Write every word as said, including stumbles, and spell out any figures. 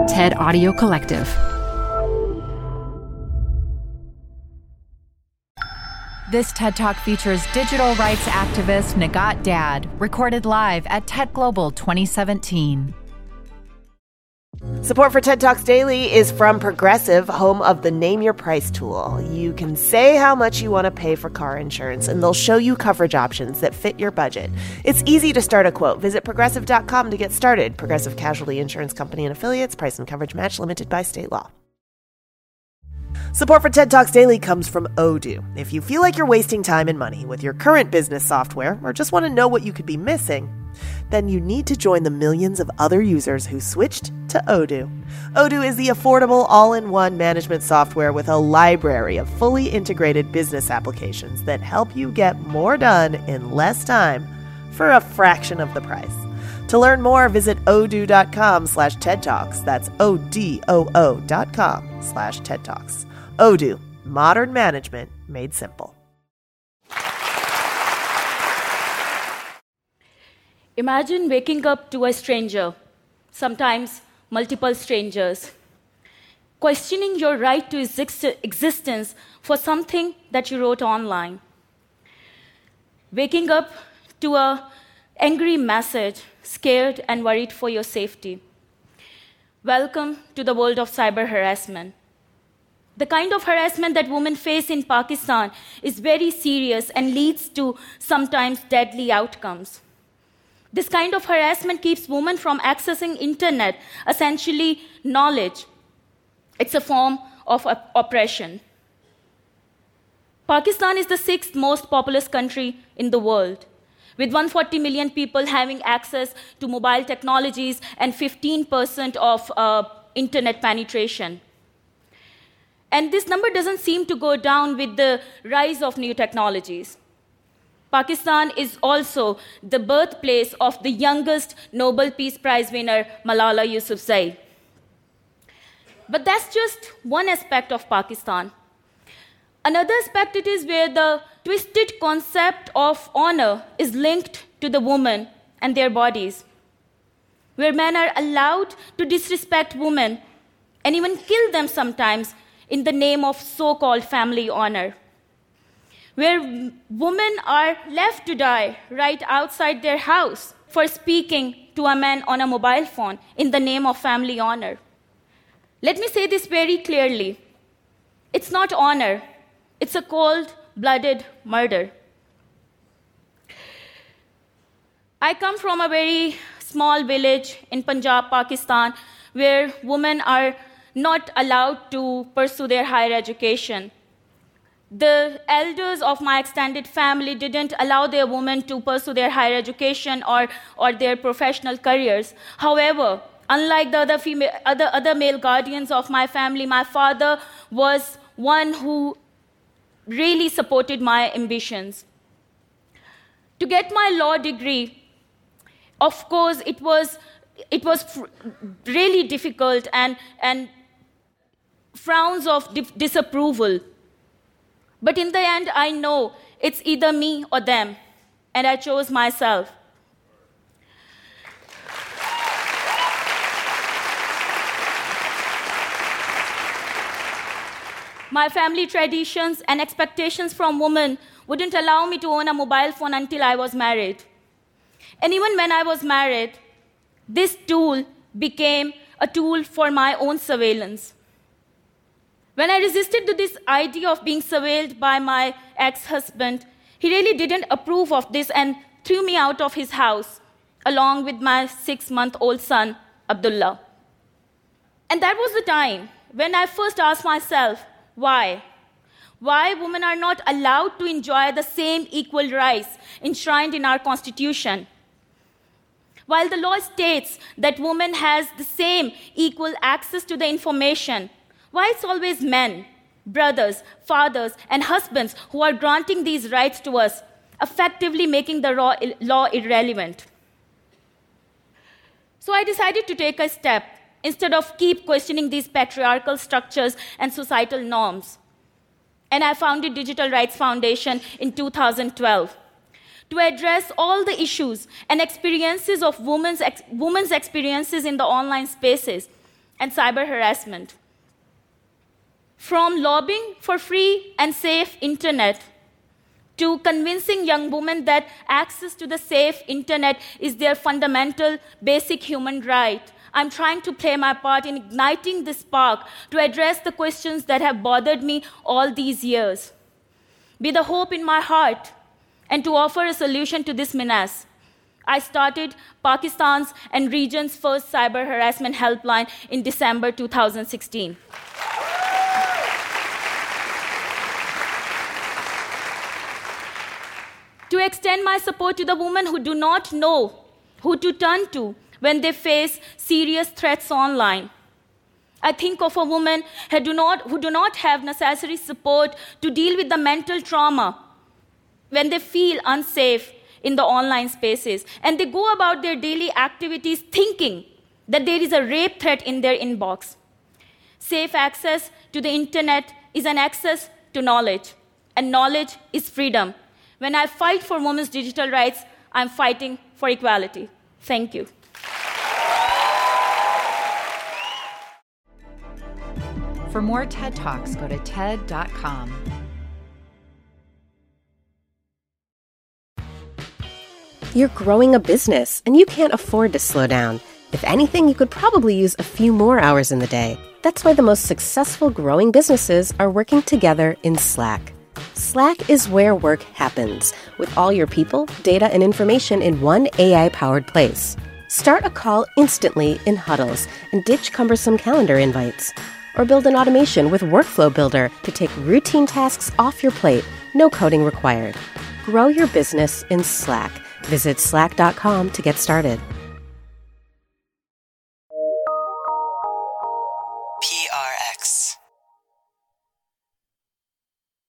TED Audio Collective. This TED Talk features digital rights activist Nagat Dad, recorded live at TED Global twenty seventeen. Support for TED Talks Daily is from Progressive, home of the Name Your Price tool. You can say how much you want to pay for car insurance, and they'll show you coverage options that fit your budget. It's easy to start a quote. Visit progressive dot com to get started. Progressive Casualty Insurance Company and Affiliates. Price and coverage match limited by state law. Support for TED Talks Daily comes from Odoo. If you feel like you're wasting time and money with your current business software, or just want to know what you could be missing, then you need to join the millions of other users who switched to Odoo. Odoo is the affordable all-in-one management software with a library of fully integrated business applications that help you get more done in less time for a fraction of the price. To learn more, visit odoo.com slash TED Talks. That's O-D-O-O dot com slash TED Talks. Odoo, modern management made simple. Imagine waking up to a stranger, sometimes multiple strangers, questioning your right to exist- existence for something that you wrote online. Waking up to an angry message, scared and worried for your safety. Welcome to the world of cyber harassment. The kind of harassment that women face in Pakistan is very serious and leads to sometimes deadly outcomes. This kind of harassment keeps women from accessing internet, essentially knowledge. It's a form of op- oppression. Pakistan is the sixth most populous country in the world, with one hundred forty million people having access to mobile technologies and fifteen percent of uh, internet penetration. And this number doesn't seem to go down with the rise of new technologies. Pakistan is also the birthplace of the youngest Nobel Peace Prize winner, Malala Yousafzai. But that's just one aspect of Pakistan. Another aspect it is where the twisted concept of honor is linked to the women and their bodies, where men are allowed to disrespect women and even kill them sometimes in the name of so-called family honor, where women are left to die right outside their house for speaking to a man on a mobile phone in the name of family honor. Let me say this very clearly. It's not honor. It's a cold-blooded murder. I come from a very small village in Punjab, Pakistan, where women are not allowed to pursue their higher education. The elders of my extended family didn't allow their women to pursue their higher education or, or their professional careers. However, unlike the other, female, other, other male guardians of my family, my father was one who really supported my ambitions. To get my law degree, of course, it was, it was fr- really difficult and, and frowns of di- disapproval. But in the end, I know it's either me or them, and I chose myself. My family traditions and expectations from women wouldn't allow me to own a mobile phone until I was married. And even when I was married, this tool became a tool for my own surveillance. When I resisted to this idea of being surveilled by my ex-husband, he really didn't approve of this and threw me out of his house, along with my six-month-old son, Abdullah. And that was the time when I first asked myself, why? Why women are not allowed to enjoy the same equal rights enshrined in our Constitution? While the law states that women has the same equal access to the information, why it's always men, brothers, fathers, and husbands who are granting these rights to us, effectively making the law irrelevant? So I decided to take a step instead of keep questioning these patriarchal structures and societal norms. And I founded Digital Rights Foundation in two thousand twelve to address all the issues and experiences of women's, ex- women's experiences in the online spaces and cyber harassment. From lobbying for free and safe internet to convincing young women that access to the safe internet is their fundamental, basic human right, I'm trying to play my part in igniting this spark to address the questions that have bothered me all these years, with a hope in my heart, and to offer a solution to this menace. I started Pakistan's and region's first cyber harassment helpline in December two thousand sixteen. To extend my support to the women who do not know who to turn to when they face serious threats online. I think of a woman who do not, who do not have necessary support to deal with the mental trauma when they feel unsafe in the online spaces, and they go about their daily activities thinking that there is a rape threat in their inbox. Safe access to the internet is an access to knowledge, and knowledge is freedom. When I fight for women's digital rights, I'm fighting for equality. Thank you. For more TED Talks, go to TED dot com. You're growing a business, and you can't afford to slow down. If anything, you could probably use a few more hours in the day. That's why the most successful growing businesses are working together in Slack. Slack is where work happens, with all your people, data, and information in one A I-powered place. Start a call instantly in huddles and ditch cumbersome calendar invites. Or build an automation with Workflow Builder to take routine tasks off your plate, no coding required. Grow your business in Slack. Visit slack dot com to get started. P R X.